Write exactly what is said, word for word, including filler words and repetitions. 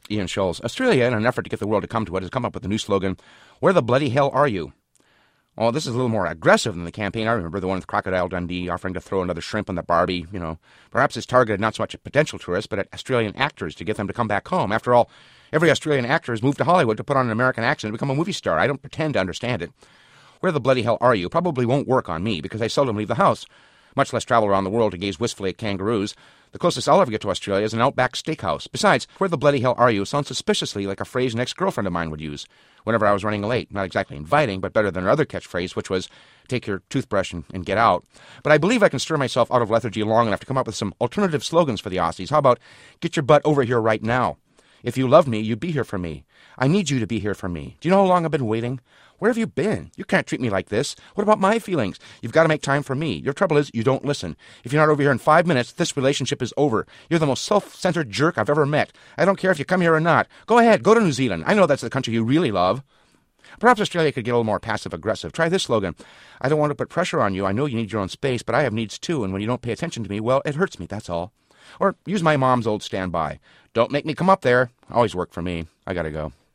Ian Scholes. Australia, in an effort to get the world to come to it, has come up with a new slogan, "Where the bloody hell are you?" Well, this is a little more aggressive than the campaign I remember, the one with Crocodile Dundee offering to throw another shrimp on the Barbie. You know, perhaps it's targeted not so much at potential tourists, but at Australian actors to get them to come back home. After all, every Australian actor has moved to Hollywood to put on an American accent and become a movie star. I don't pretend to understand it. Where the bloody hell are you probably won't work on me because I seldom leave the house, much less travel around the world to gaze wistfully at kangaroos. The closest I'll ever get to Australia is an outback steakhouse. Besides, where the bloody hell are you sounds suspiciously like a phrase an ex-girlfriend of mine would use whenever I was running late. Not exactly inviting, but better than her other catchphrase, which was, take your toothbrush and, and get out. But I believe I can stir myself out of lethargy long enough to come up with some alternative slogans for the Aussies. How about, get your butt over here right now? If you love me, you'd be here for me. I need you to be here for me. Do you know how long I've been waiting? Where have you been? You can't treat me like this. What about my feelings? You've got to make time for me. Your trouble is you don't listen. If you're not over here in five minutes, this relationship is over. You're the most self-centered jerk I've ever met. I don't care if you come here or not. Go ahead, go to New Zealand. I know that's the country you really love. Perhaps Australia could get a little more passive-aggressive. Try this slogan. I don't want to put pressure on you. I know you need your own space, but I have needs too, and when you don't pay attention to me, well, it hurts me, that's all. Or use my mom's old standby. Don't make me come up there. Always worked for me. I gotta go.